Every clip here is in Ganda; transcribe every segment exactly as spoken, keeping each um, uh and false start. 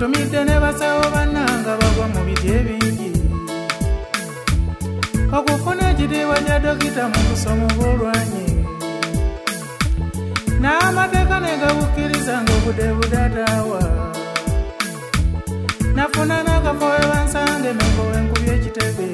ntumidde ne basawo bannanga bagwa mu biti ebingi okufuna ekitiibwa kya dokita mu busomo bw'olwanyi n'amateeka ne gabukkiriza ng'obudde budataawa nafuna n'akafo we bansange mengo wenkubye ekitebe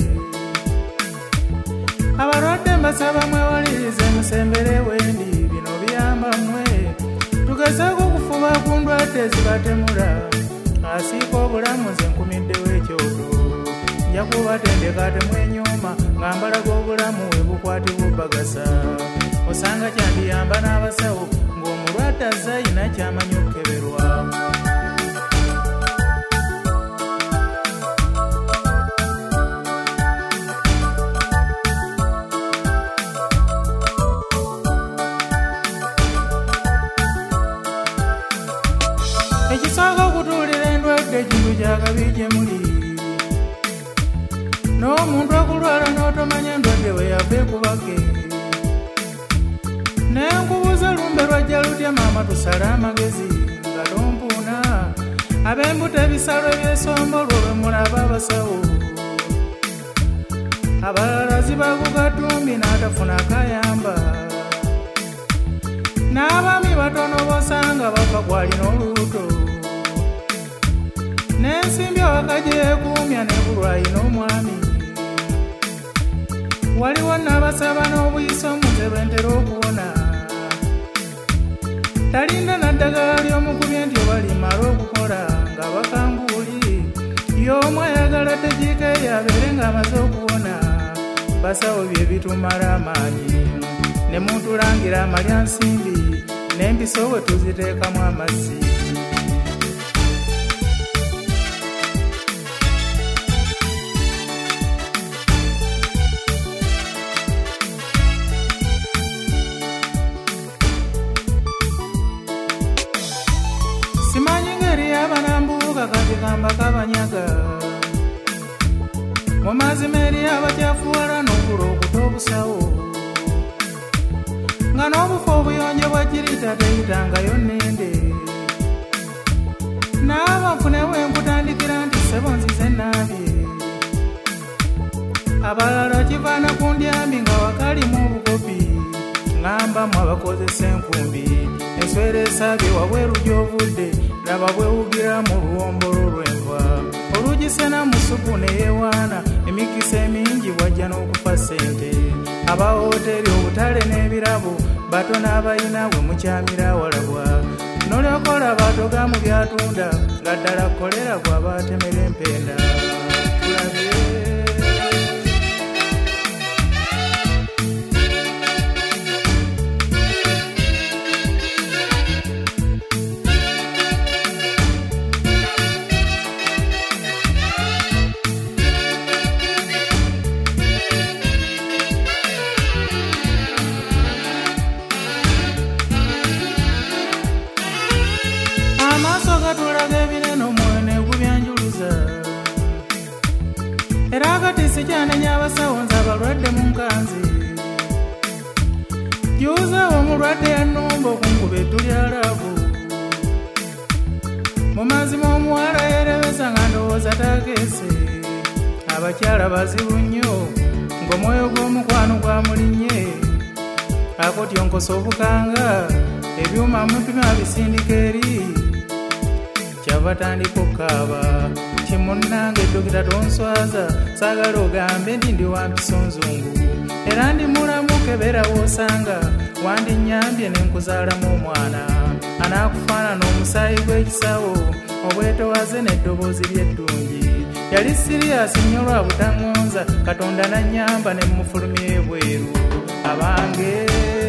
abalwadde mbasaba mwewalirize musembere wendi bino biyamba mmwe tugezeeko okufuba ku ndwadde zibatemula asiika obulamu nze nkumiddewo ekyoto nja kubatendeka temwenyuma nga mbalaga obulamu we bukwatibwa obbagasa osanga kyandiyamba n'abasawo ng'omulwadde azze ayina kyamanyi okukeberwa ekisooka okutuulira endwadde ekintu kyakabi gye muli n'omuntu okulwala n'otomanya endwadde we yava ekubake naye nkubuuza lumbe lwajja lutya maama tusale amagezi nga tompuuna ab'embuto ebisalo ebyesombo lwo lwe mulaba abasawo abalala ziba ku katumbi n'atafuna akayamba n'abaami batono bosanga bava gwalina olubuto n'ensimbi awaka gye yeekuumya nebulwayi n'omwami waliwo n'abasaba n'obuyisa omuze bwentera okuwona talinda naddagala ly'omukubye nti oba limala okukola nga bakambuuli y'omu ayagala tejiika eri abeere ng'amaze okuwona basawo bye bitumala amaanyi ne muntulangira amalya nsimbi n'empiso bwe tuziteekamu amazzi simanyi ngeri y'abanambuuka kati kamba kabanyaga mu mazima eri abakyafuwala n'okula okuta obusawo nga n'obufa obuyonjo bwa kirita teyitangayo nnende n'abanfunewo enkutandikira nti ssebo nzize naabye abalala kivaana ku ndyambi nga wakalimu obukopi ng'ambamu abakozesa enkumbi enswera esaabye wabweru gy'ovudde laba bwewugira mu luwombolo lw'enva olugisena mu supu neyewaana emikisa emingi bwajja n'okufa ssente abawooteri obutale n'ebirabo batono abayina bwe mukyamira awalabwa n'olyokola batoga mu byatunda nga ddala kolera gwabatemera empenda tulabye amaaso gatulaga ebinene omwoyo negubyanjuluza era akati sikyanenya abasawo nze abalwadde mu nkanzi juuzeewo omulwadde yannumba okunkuba ettu lyalaavu mu mazima omuwala yeerebesa nga ndowooza taakeese abakyala bazibu nnyo ng'omwoyo gw'omukwano gwamulinnye akotyo nkosa obukanga ebyuma mupima bisindika eri kyava tandika okukaaba ti munnange dokita tonswaza saagala ogambe ndi ndi wampisa onzungu era ndi mulamu kebera woosanga wandinnyambye ne nkuzaalamu omwana anaakufaanana omusaayi gw'ekisawo obwetowaze n'eddoboozi ly'eddungi yali siriyasi nnyo lwa butaŋŋonza katonda nannyamba ne mufulumya ebweru abange